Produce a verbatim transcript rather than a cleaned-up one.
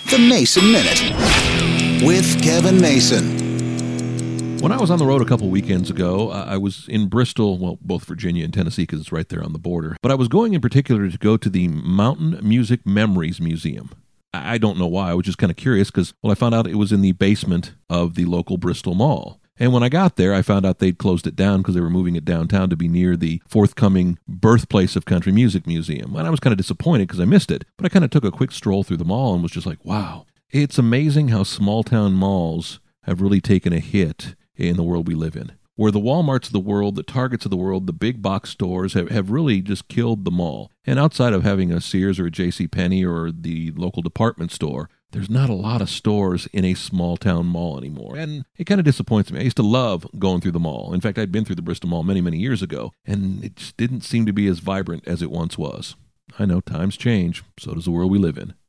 The Mason Minute with Kevin Mason. When I was on the road a couple weekends ago, I was in Bristol, well, both Virginia and Tennessee, because it's right there on the border. But I was going in particular to go to the Mountain Music Memories Museum. I don't know why. I was just kind of curious because, well, I found out it was in the basement of the local Bristol Mall. And when I got there, I found out they'd closed it down because they were moving it downtown to be near the forthcoming Birthplace of Country Music Museum. And I was kind of disappointed because I missed it. But I kind of took a quick stroll through the mall and was just like, wow, it's amazing how small-town malls have really taken a hit in the world we live in. Where the Walmarts of the world, the Targets of the world, the big box stores have, have really just killed the mall. And outside of having a Sears or a JCPenney or the local department store, there's not a lot of stores in a small-town mall anymore. And it kind of disappoints me. I used to love going through the mall. In fact, I'd been through the Bristol Mall many, many years ago, and it just didn't seem to be as vibrant as it once was. I know, times change. So does the world we live in.